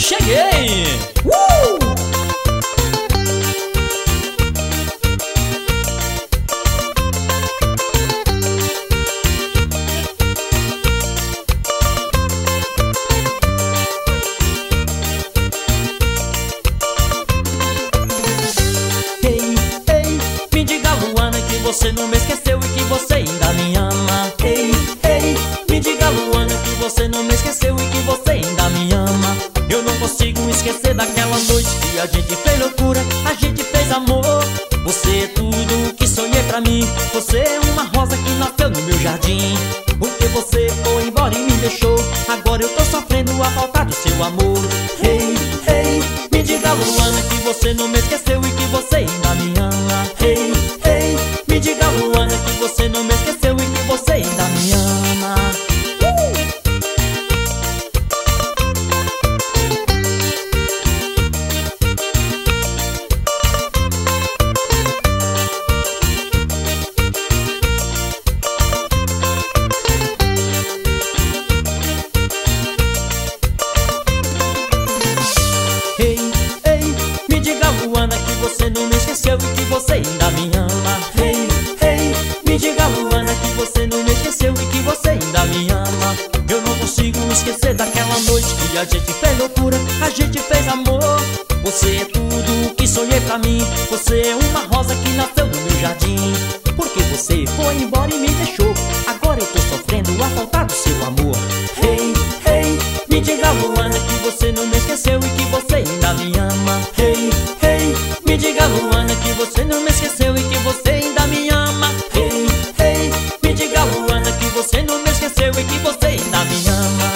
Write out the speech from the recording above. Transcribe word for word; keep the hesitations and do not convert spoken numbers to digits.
Cheguei! Uh! Ei, ei, me diga, Luana, que você não me esqueceu e que você ainda me ama. Ei, ei, me diga, Luana, que você não me esqueceu e que você ainda me ama. Eu não consigo esquecer daquela noite que a gente fez loucura, a gente fez amor. Você é tudo que sonhei pra mim, você é uma rosa que nasceu no meu jardim. Porque você foi embora e me deixou, agora eu tô sofrendo a falta do seu amor. Ei, ei, me diga, Luana, que você não me esqueceu e que você ainda me ama. Ei, ei, me diga, Luana, que você não me esqueceu e que você ainda me ama. Ei, ei, me diga, Luana, que você não me esqueceu e que você ainda me ama. Ei, ei, me diga, Luana, que você não me esqueceu e que você ainda me ama. Eu não consigo esquecer daquela noite que a gente fez loucura, a gente fez amor. Você é tudo que sonhei pra mim, você é uma rosa que nasceu no meu jardim. Porque você foi embora e me deixou, agora eu tô sofrendo a falta do seu amor. Ei, ei, me diga, Luana, que você não me esqueceu e que você ainda me ama. Ei, ei, me diga, Luana, que você não me esqueceu e que você ainda me ama. Ei, ei, me diga, Luana, que você não me esqueceu e que você ainda me ama.